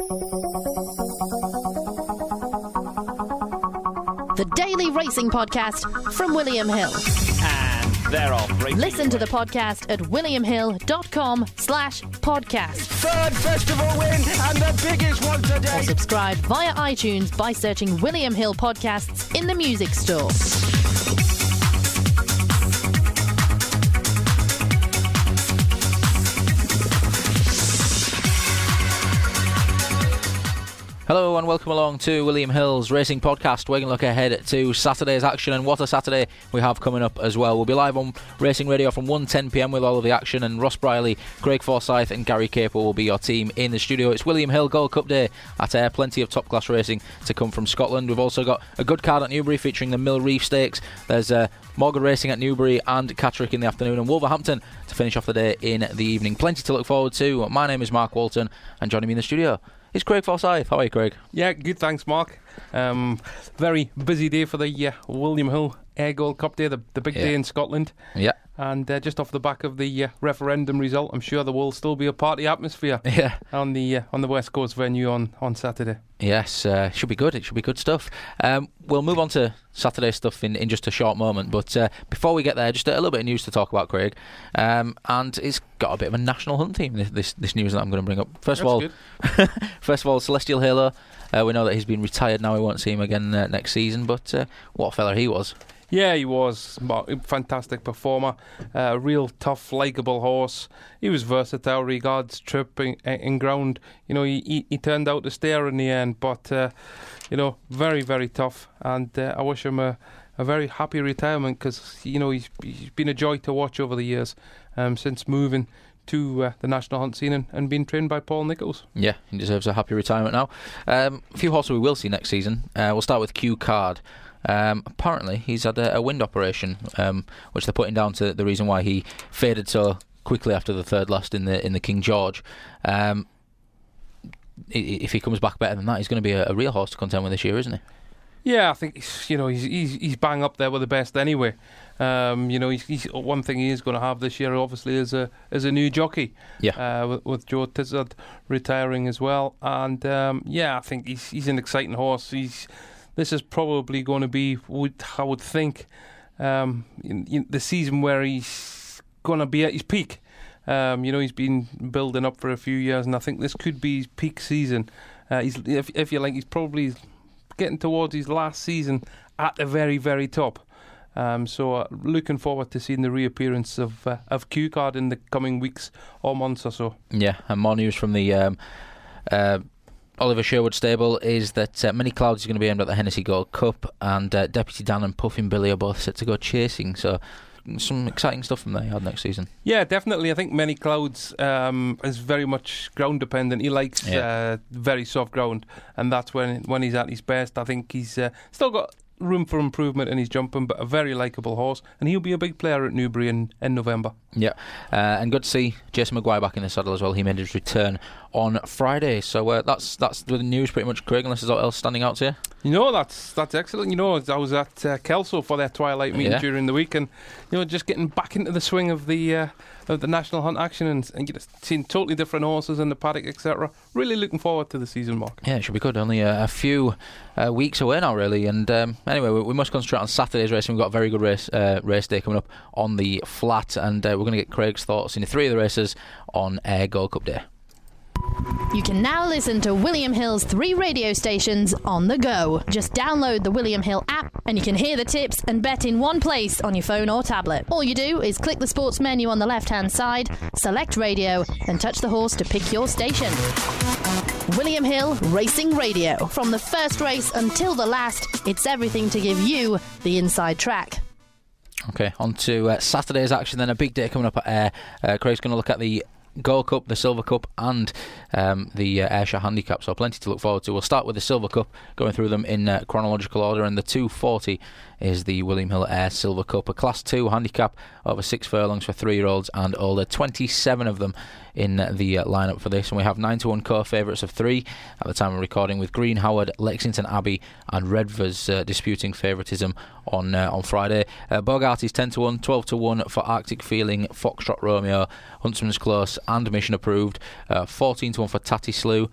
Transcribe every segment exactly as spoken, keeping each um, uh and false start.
The Daily Racing Podcast from William Hill. And they're off. Racing Listen to the podcast at williamhill.com slash podcast. Third festival win and the biggest one today. Or subscribe via iTunes by searching William Hill Podcasts in the music store. Hello and welcome along to William Hill's Racing Podcast. We're going to look ahead to Saturday's action, and what a Saturday we have coming up as well. We'll be live on Racing Radio from one ten p m with all of the action, and Ross Briley, Craig Forsyth and Gary Capel will be your team in the studio. It's William Hill Gold Cup Day at Ayr. Plenty of top class racing to come from Scotland. We've also got a good card at Newbury featuring the Mill Reef Stakes. There's uh, Morgan Racing at Newbury and Catterick in the afternoon, and Wolverhampton to finish off the day in the evening. Plenty to look forward to. My name is Mark Walton, and joining me in the studio is Craig Forsyth. How are you, Craig? Yeah, good, thanks, Mark. Um, very busy day for the uh, William Hill Ayr Gold Cup Day, the, the big yeah. day in Scotland. Yeah. And uh, just off the back of the uh, referendum result, I'm sure there will still be a party atmosphere yeah. on the uh, on the West Coast venue on, on Saturday. Yes, uh, should be good. It should be good stuff. Um, we'll move on to Saturday stuff in, in just a short moment. But uh, before we get there, just a little bit of news to talk about, Craig. Um, and it's got a bit of a national hunt theme, this this, this news that I'm going to bring up. First That's of all, first of all, Celestial Halo. Uh, we know that he's been retired now. We won't see him again uh, next season. But uh, what a fella he was. Yeah, he was a fantastic performer, a uh, real tough, likeable horse. He was versatile regards trip in, in ground. You know, he, he he turned out to stare in the end, but uh, you know, very very tough. And uh, I wish him a, a very happy retirement, because you know he's he's been a joy to watch over the years, um, since moving to uh, the national hunt scene and, and being trained by Paul Nicholls. Yeah, he deserves a happy retirement now. Um, a few horses we will see next season. Uh, we'll start with Q Card. Um, apparently he's had a, a wind operation, um, which they're putting down to the reason why he faded so quickly after the third last in the in the King George. Um, if he comes back better than that, he's going to be a, a real horse to contend with this year, isn't he? Yeah, I think he's, you know he's he's, he's bang up there with the best anyway. Um, you know, he's, he's one thing he is going to have this year, obviously, is a is a new jockey. Yeah. Uh, with, with Joe Tizard retiring as well, and um, yeah, I think he's he's an exciting horse. He's This is probably going to be, would I would think, um, in, in the season where he's going to be at his peak. Um, you know, he's been building up for a few years, and I think this could be his peak season. Uh, he's, if, if you like, he's probably getting towards his last season at the very, very top. Um, so uh, looking forward to seeing the reappearance of uh, of Q Card in the coming weeks or months or so. Yeah, and more news from the Um, uh, Oliver Sherwood stable is that uh, Many Clouds is going to be aimed at the Hennessy Gold Cup, and uh, Deputy Dan and Puffin Billy are both set to go chasing. So some exciting stuff from there you had next season. Yeah, definitely. I think Many Clouds um, is very much ground dependent. He likes yeah. uh, very soft ground, and that's when when he's at his best. I think he's uh, still got room for improvement in his jumping, but a very likeable horse, and he'll be a big player at Newbury in, in November. Yeah, uh, and good to see Jason Maguire back in the saddle as well. He made his return on Friday, so uh, that's that's the news pretty much, Craig, unless there's anything else standing out to you. You know, that's that's excellent. You know, I was at uh, Kelso for their twilight meeting yeah. during the week, and you know, just getting back into the swing of the uh, of the national hunt action, and, and you know, seeing totally different horses in the paddock, et cetera. Really looking forward to the season, Mark. Yeah, it should be good. Only a, a few uh, weeks away now, really. And um, anyway, we, we must concentrate on Saturday's racing. We've got a very good race uh, race day coming up on the flat, and uh, we're going to get Craig's thoughts in three of the races on Ayr Gold Cup Day. You can now listen to William Hill's three radio stations on the go. Just download the William Hill app and you can hear the tips and bet in one place on your phone or tablet. All you do is click the sports menu on the left-hand side, select radio, and touch the horse to pick your station. William Hill Racing Radio. From the first race until the last, it's everything to give you the inside track. Okay, on to uh, Saturday's action then. A big day coming up at Ayr. Uh, Craig's going to look at the Gold Cup, the Silver Cup, and um, the uh, Ayrshire Handicap, so plenty to look forward to. We'll start with the Silver Cup, going through them in uh, chronological order, and the two forty is the William Hill Ayr Silver Cup, a Class two handicap over six furlongs for three-year-olds and older, twenty-seven of them in uh, the uh, lineup for this, and we have nine to one co-favourites of three at the time of recording, with Green Howard, Lexington Abbey and Redvers uh, disputing favouritism on uh, on Friday. uh, Bogart is ten to one, twelve to one for Arctic Feeling, Foxtrot Romeo, Huntsman's Close and Mission Approved, uh, fourteen to one for Tatty Slew.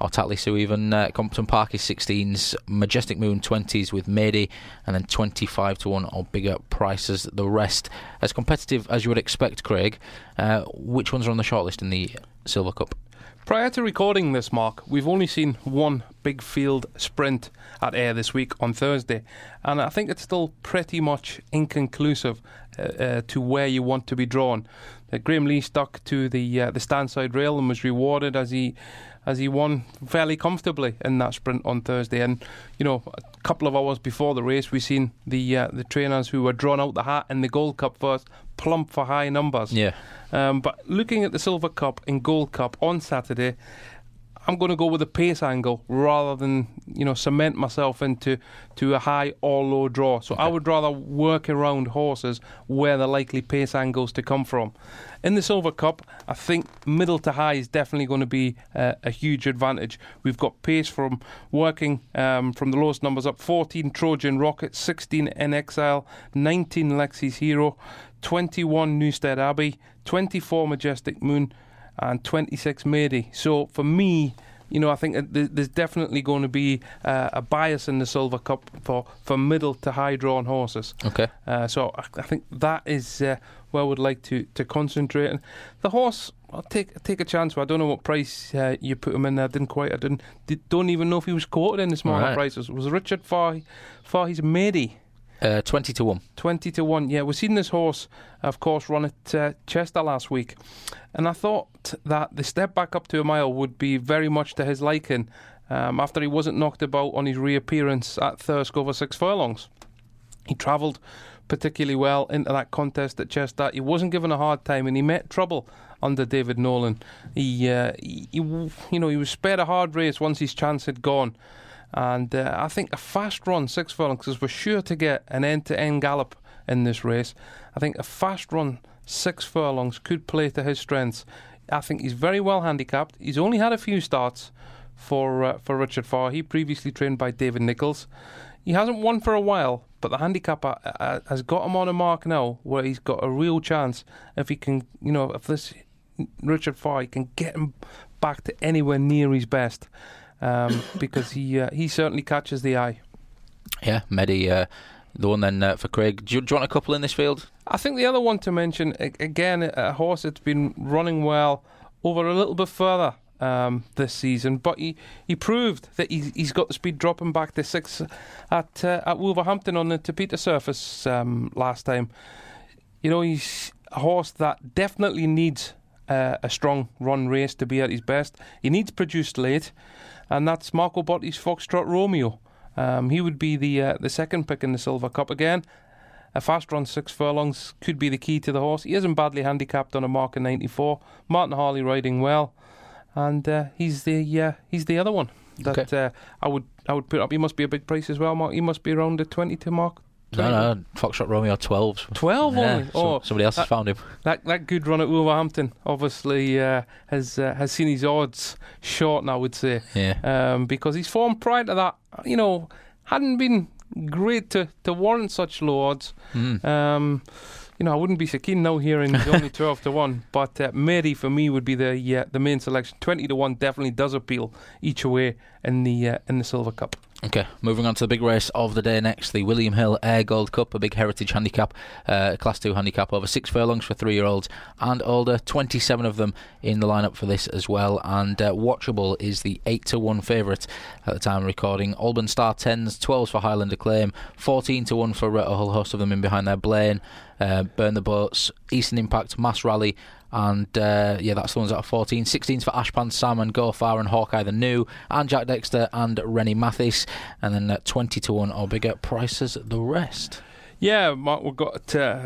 or Tatlisu even. Uh, Compton Park is sixteens, Majestic Moon twenties with Mady, and then twenty-five to one or bigger prices. The rest as competitive as you would expect, Craig. Uh, which ones are on the shortlist in the Silver Cup? Prior to recording this, Mark, we've only seen one big field sprint at Ayr this week on Thursday, and I think it's still pretty much inconclusive uh, uh, to where you want to be drawn. Uh, Graham Lee stuck to the uh, the standside rail and was rewarded as he as he won fairly comfortably in that sprint on Thursday. And you know, a couple of hours before the race, we've seen the uh, the trainers who were drawn out the hat in the Gold Cup first plump for high numbers. Yeah. Um, but looking at the Silver Cup and Gold Cup on Saturday, I'm going to go with the pace angle rather than, you know, cement myself into to a high or low draw. So okay. I would rather work around horses where the likely pace angles to come from. In the Silver Cup, I think middle to high is definitely going to be uh, a huge advantage. We've got pace from working um, from the lowest numbers up: fourteen Trojan Rocket, sixteen In Exile, nineteen Lexi's Hero, twenty-one Newstead Abbey, twenty-four Majestic Moon, and twenty-six Mady. So for me, you know, I think there's definitely going to be uh, a bias in the Silver Cup for, for middle to high drawn horses. Okay. Uh, so I, I think that is uh, where I would like to, to concentrate. And the horse, I'll take take a chance with. I don't know what price uh, you put him in there. I didn't quite. I didn't. Did, don't even know if he was quoted in the smaller right. prices. Was Richard Fahey, Fahey's Mady? Uh, twenty to one. Twenty to one. Yeah, we've seen this horse, of course, run at uh, Chester last week, and I thought that the step back up to a mile would be very much to his liking. Um, after he wasn't knocked about on his reappearance at Thirsk over six furlongs, he travelled particularly well into that contest at Chester. He wasn't given a hard time, and he met trouble under David Nolan. He, uh, he, he you know, he was spared a hard race once his chance had gone. And uh, I think a fast run six furlongs, because we're sure to get an end-to-end gallop in this race. I think a fast run six furlongs could play to his strengths. I think he's very well handicapped. He's only had a few starts for uh, for Richard Fahey, previously trained by David Nichols. He hasn't won for a while, but the handicap uh, uh, has got him on a mark now where he's got a real chance if he can, you know, if this Richard Fahey can get him back to anywhere near his best. Um, because he uh, he certainly catches the eye. Yeah, Medy, uh, the one then uh, for Craig. Do you, do you want a couple in this field? I think the other one to mention, again, a horse that's been running well over a little bit further um, this season, but he, he proved that he's, he's got the speed dropping back to six at uh, at Wolverhampton on the Tapeta surface um, last time. You know, he's a horse that definitely needs uh, a strong run race to be at his best. He needs produced late. And that's Marco Botti's Foxtrot Romeo. Um, he would be the uh, the second pick in the Silver Cup again. A fast run six furlongs could be the key to the horse. He isn't badly handicapped on a mark of ninety-four. Martin Harley riding well, and uh, he's the uh, he's the other one that okay. uh, I would I would put up. He must be a big price as well, Mark. He must be around the twenty to mark. No, no, Foxtrot Romeo twelves. twelve yeah, only? Oh, so somebody else that, has found him. That that good run at Wolverhampton obviously uh, has uh, has seen his odds shorten, I would say. Yeah. Um, because his form prior to that, you know, hadn't been great to, to warrant such low odds. Mm. Um, you know, I wouldn't be so keen now hearing he's only twelve to one. But uh, Mary, for me, would be the uh, the main selection. twenty to one definitely does appeal each way in the uh, in the Silver Cup. Okay, moving on to the big race of the day next, the William Hill Ayr Gold Cup, a big heritage handicap, uh, Class two handicap over six furlongs for three-year-olds and older. twenty-seven of them in the lineup for this as well, and uh, Watchable is the eight to one favourite at the time of recording. Alban Star tens, twelves for Highland Acclaim, fourteen to one for a whole host of them in behind there. Blaine, uh, Burn the Boats, Eastern Impact, Mass Rally, and uh, yeah, that's the ones that are fourteen. sixteens for Ashpan Sam and Go Far and Hawkeye the New, and Jack Dexter and Rennie Mathis, and then uh, twenty to one or bigger prices the rest. Yeah, Mark, we've got uh,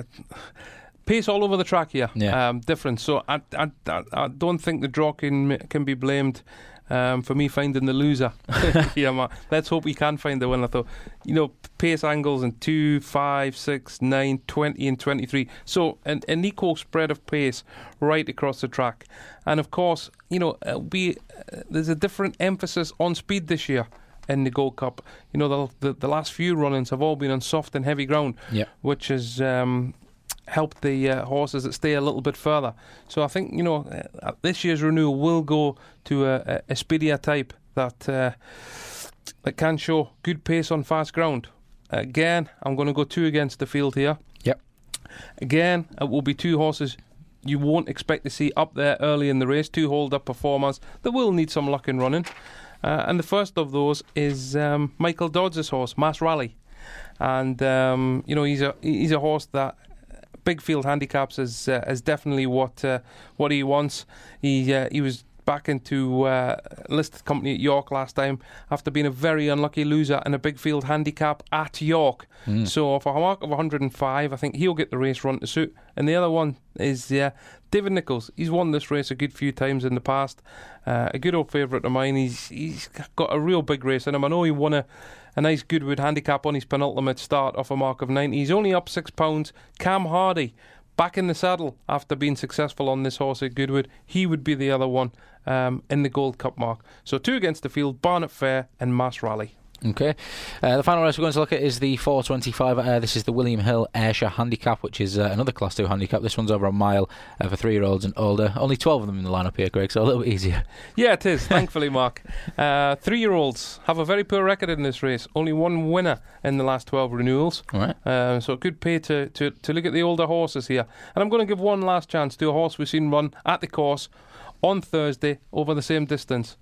pace all over the track here. Yeah. Um, different. So I, I, I, I don't think the draw can can be blamed um, for me finding the loser. Yeah, Mark. Let's hope we can find the winner, though. You know, pace angles in two, five, six, nine, twenty, and twenty-three. So an, an equal spread of pace right across the track. And of course, you know, it'll be uh, there's a different emphasis on speed this year in the Gold Cup. You know, the the, the last few run-ins have all been on soft and heavy ground, yeah. which has um, helped the uh, horses that stay a little bit further. So I think, you know, uh, this year's renewal will go to a, a speedier type that uh, that can show good pace on fast ground. Again, I'm going to go two against the field here. Yep. Again, it will be two horses you won't expect to see up there early in the race, two hold-up performers that will need some luck in running. Uh, and the first of those is um, Michael Dodds' horse, Mass Rally. And, um, you know, he's a he's a horse that big field handicaps is uh, is definitely what uh, what he wants. He uh, he was back into uh, listed company at York last time after being a very unlucky loser in a big field handicap at York. Mm. So for a mark of one hundred and five, I think he'll get the race run to suit. And the other one is uh, David Nichols. He's won this race a good few times in the past. Uh, a good old favourite of mine. He's he's got a real big race in him. I know he won a A nice Goodwood handicap on his penultimate start off a mark of ninety. He's only up six pounds. Cam Hardy back in the saddle after being successful on this horse at Goodwood. He would be the other one um, in the Gold Cup mark. So two against the field, Barnet Fair and Mass Rally. Okay. Uh, the final race we're going to look at is the four twenty-five. Uh, this is the William Hill Ayrshire Handicap, which is uh, another Class two handicap. This one's over a mile uh, for three-year-olds and older. Only twelve of them in the lineup here, Greg, so a little bit easier. Yeah, it is, thankfully, Mark. Uh, three-year-olds have a very poor record in this race. Only one winner in the last twelve renewals. All right. Uh, so good pay to, to, to look at the older horses here. And I'm going to give one last chance to a horse we've seen run at the course on Thursday over the same distance.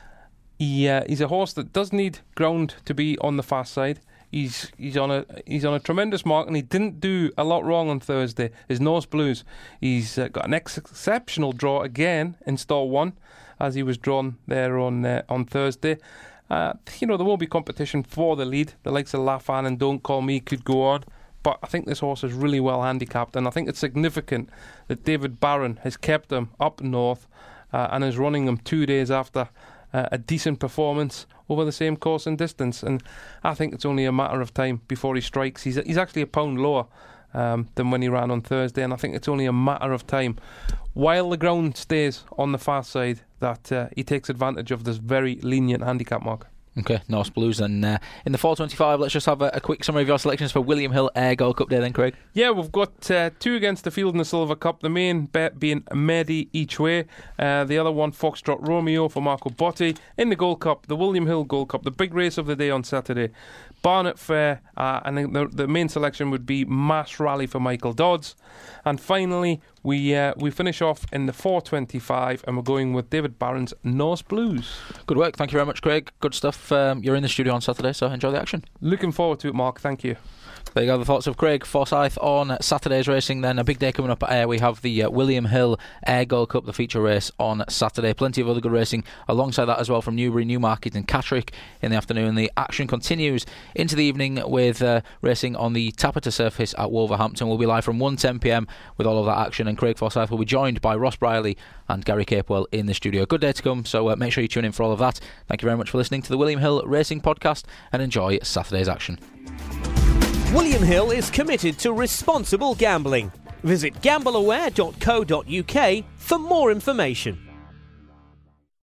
He, uh, he's a horse that does need ground to be on the fast side. He's he's on a he's on a tremendous mark, and he didn't do a lot wrong on Thursday. His Norse Blues. He's uh, got an ex- exceptional draw again in stall one, as he was drawn there on uh, on Thursday. Uh, you know, there won't be competition for the lead. The likes of Lafan and Don't Call Me could go on, but I think this horse is really well handicapped, and I think it's significant that David Barron has kept him up north uh, and is running him two days after Uh, a decent performance over the same course and distance, and I think it's only a matter of time before he strikes. He's he's actually a pound lower um, than when he ran on Thursday, and I think it's only a matter of time while the ground stays on the far side that uh, he takes advantage of this very lenient handicap mark. Okay, Norse Blues. And uh, in the four twenty-five, let's just have a, a quick summary of your selections for William Hill Ayr Gold Cup Day then, Craig. Yeah, we've got uh, two against the field in the Silver Cup. The main bet being Mehdi each way. Uh, the other one, Foxtrot Romeo for Marco Botti. In the Gold Cup, the William Hill Gold Cup, the big race of the day on Saturday. Barnet Fair, uh, and the, the main selection would be Mass Rally for Michael Dodds. And finally, we uh, we finish off in the four twenty-five, and we're going with David Barron's Norse Blues. Good work. Thank you very much, Craig. Good stuff. Um, you're in the studio on Saturday, so enjoy the action. Looking forward to it, Mark. Thank you. There you go, the thoughts of Craig Forsyth on Saturday's racing. Then a big day coming up at Ayr. We have the uh, William Hill Ayr Gold Cup, the feature race on Saturday. Plenty of other good racing alongside that as well from Newbury, Newmarket and Catterick in the afternoon. The action continues into the evening with uh, racing on the Tappeta surface at Wolverhampton. We'll be live from one ten p m with all of that action, and Craig Forsyth will be joined by Ross Briley and Gary Capewell in the studio. Good day to come, so uh, make sure you tune in for all of that. Thank you very much for listening to the William Hill Racing Podcast, and enjoy Saturday's action. William Hill is committed to responsible gambling. Visit gamble aware dot co dot uk for more information.